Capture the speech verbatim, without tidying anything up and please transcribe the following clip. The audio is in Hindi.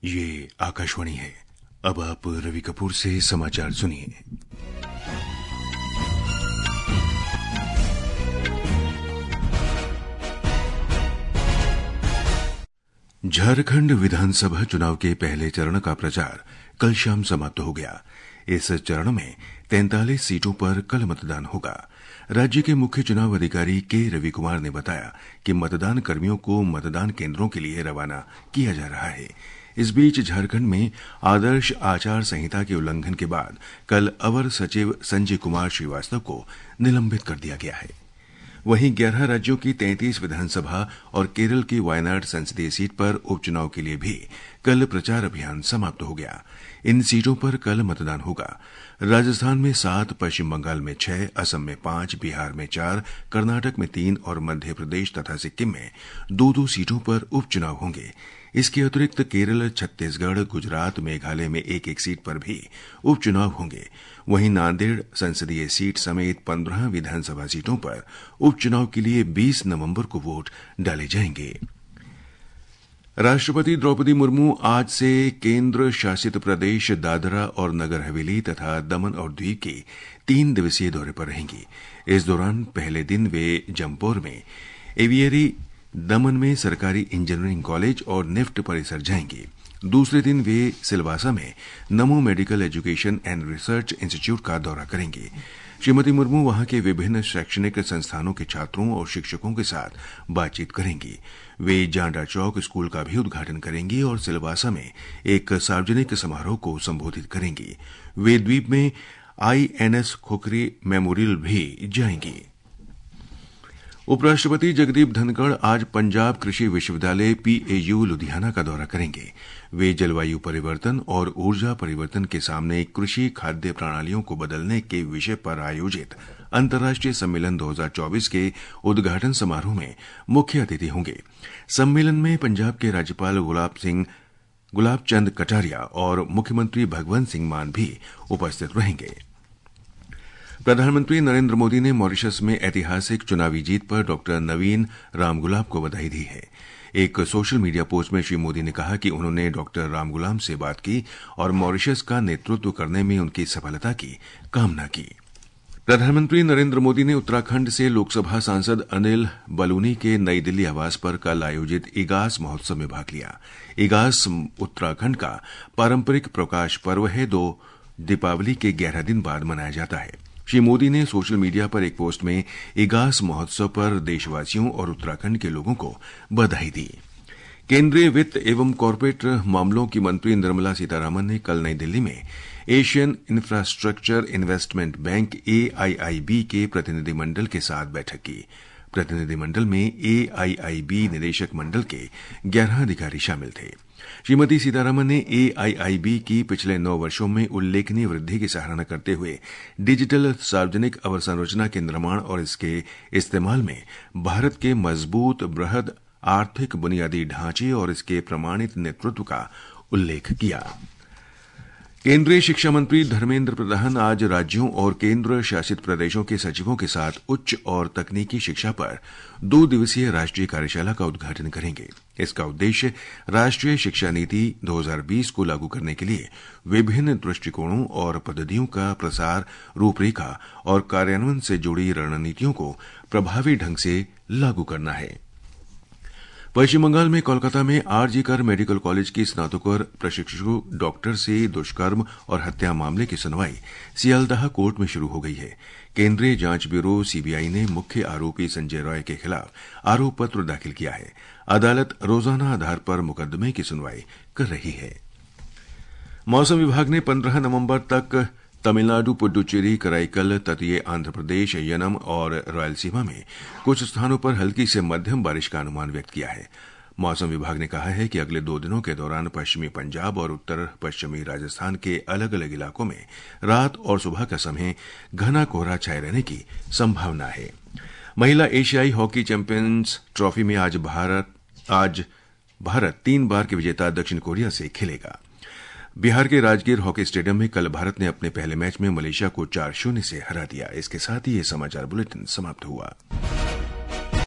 ये आकाशवाणी है। अब आप रवि कपूर से समाचार सुनिए। झारखंड विधानसभा चुनाव के पहले चरण का प्रचार कल शाम समाप्त हो गया। इस चरण में तैंतालीस सीटों पर कल मतदान होगा। राज्य के मुख्य चुनाव अधिकारी के रवि कुमार ने बताया कि मतदान कर्मियों को मतदान केंद्रों के लिए रवाना किया जा रहा है। इस बीच झारखंड में आदर्श आचार संहिता के उल्लंघन के बाद कल अवर सचिव संजय कुमार श्रीवास्तव को निलंबित कर दिया गया है। वहीं ग्यारह राज्यों की तैंतीस विधानसभा और केरल की वायनाड संसदीय सीट पर उपचुनाव के लिए भी कल प्रचार अभियान समाप्त हो गया। इन सीटों पर कल मतदान होगा। राजस्थान में सात, पश्चिम बंगाल में छह, असम में पांच, बिहार में चार, कर्नाटक में तीन और मध्य प्रदेश तथा सिक्किम में दो दो सीटों पर उपचुनाव होंगे। इसके अतिरिक्त केरल, छत्तीसगढ़, गुजरात, मेघालय में एक एक सीट पर भी उपचुनाव होंगे। वहीं नांदेड़ संसदीय सीट समेत पंद्रह विधानसभा सीटों पर उपचुनाव के लिए बीस नवंबर को वोट डाले जाएंगे। राष्ट्रपति द्रौपदी मुर्मू आज से केंद्र शासित प्रदेश दादरा और नगर हवेली तथा दमन और द्वीप के तीन दिवसीय दौरे पर रहेंगी। इस दौरान पहले दिन वे जमपोर में एवियरी, दमन में सरकारी इंजीनियरिंग कॉलेज और निफ्ट परिसर जाएंगे। दूसरे दिन वे सिलवासा में NaMo medical education and research institute का दौरा करेंगे। श्रीमती मुर्मू वहां के विभिन्न शैक्षणिक संस्थानों के छात्रों और शिक्षकों के साथ बातचीत करेंगी। वे जांडा चौक स्कूल का भी उद्घाटन करेंगी और सिलवासा में एक सार्वजनिक समारोह को संबोधित करेंगी। वे द्वीप में आईएनएस खोखरी मेमोरियल भी जाएंगी। उपराष्ट्रपति जगदीप धनखड़ आज पंजाब कृषि विश्वविद्यालय पीएयू लुधियाना का दौरा करेंगे। वे जलवायु परिवर्तन और ऊर्जा परिवर्तन के सामने कृषि खाद्य प्रणालियों को बदलने के विषय पर आयोजित अंतर्राष्ट्रीय सम्मेलन दो हज़ार चौबीस के उद्घाटन समारोह में मुख्य अतिथि होंगे। सम्मेलन में पंजाब के राज्यपाल गुलाब सिंह गुलाब चंद कटारिया और मुख्यमंत्री भगवंत सिंह मान भी उपस्थित रहेंगे। प्रधानमंत्री नरेंद्र मोदी ने मॉरिशस में ऐतिहासिक चुनावी जीत पर डॉक्टर नवीन रामगुलाब को बधाई दी है। एक सोशल मीडिया पोस्ट में श्री मोदी ने कहा कि उन्होंने डॉक्टर रामगुलाम से बात की और मॉरिशस का नेतृत्व करने में उनकी सफलता की कामना की। प्रधानमंत्री नरेंद्र मोदी ने उत्तराखंड से लोकसभा सांसद अनिल बलूनी के नई दिल्ली आवास पर कल आयोजित इगास महोत्सव में भाग लिया। इगास उत्तराखंड का पारंपरिक प्रकाश पर्व है, दो दीपावली के ग्यारह दिन बाद मनाया जाता है। श्री मोदी ने सोशल मीडिया पर एक पोस्ट में इगास महोत्सव पर देशवासियों और उत्तराखंड के लोगों को बधाई दी। केंद्रीय वित्त एवं कॉरपोरेट मामलों की मंत्री निर्मला सीतारामन ने कल नई दिल्ली में Asian infrastructure investment bank AIIB के प्रतिनिधिमंडल के साथ बैठक की। प्रतिनिधिमंडल में एआईआईबी निदेशक मंडल के ग्यारह अधिकारी शामिल थे। श्रीमती सीतारामन ने एआईआईबी की पिछले नौ वर्षों में उल्लेखनीय वृद्धि की सराहना करते हुए डिजिटल सार्वजनिक अवसंरचना के निर्माण और इसके इस्तेमाल में भारत के मजबूत बृहद आर्थिक बुनियादी ढांचे और इसके प्रमाणित नेतृत्व का उल्लेख किया। केंद्रीय शिक्षा मंत्री धर्मेंद्र प्रधान आज राज्यों और केंद्र शासित प्रदेशों के सचिवों के साथ उच्च और तकनीकी शिक्षा पर दो दिवसीय राष्ट्रीय कार्यशाला का उद्घाटन करेंगे। इसका उद्देश्य राष्ट्रीय शिक्षा नीति दो हज़ार बीस को लागू करने के लिए विभिन्न दृष्टिकोणों और पद्धतियों का प्रसार, रूपरेखा और कार्यान्वयन से जुड़ी रणनीतियों को प्रभावी ढंग से लागू करना है। पश्चिम बंगाल में कोलकाता में आरजी कर मेडिकल कॉलेज की स्नातकोत्तर प्रशिक्षु डॉक्टर से दुष्कर्म और हत्या मामले की सुनवाई सियालदाह कोर्ट में शुरू हो गई है। केंद्रीय जांच ब्यूरो सीबीआई ने मुख्य आरोपी संजय रॉय के खिलाफ आरोप पत्र दाखिल किया है। अदालत रोजाना आधार पर मुकदमे की सुनवाई कर रही है। मौसम विभाग ने पंद्रह नवंबर तक तमिलनाडु, पुडुचेरी, कराईकल, तटीय आंध्र प्रदेश, यनम और रायलसीमा में कुछ स्थानों पर हल्की से मध्यम बारिश का अनुमान व्यक्त किया है। मौसम विभाग ने कहा है कि अगले दो दिनों के दौरान पश्चिमी पंजाब और उत्तर पश्चिमी राजस्थान के अलग अलग इलाकों में रात और सुबह का समय घना कोहरा छाये रहने की संभावना है। महिला एशियाई हॉकी चैंपियंस ट्रॉफी में आज भारत आज भारत तीन बार के विजेता दक्षिण कोरिया से खेलेगा। बिहार के राजगीर हॉकी स्टेडियम में कल भारत ने अपने पहले मैच में मलेशिया को चार शून्य से हरा दिया। इसके साथ ही ये समाचार बुलेटिन समाप्त हुआ।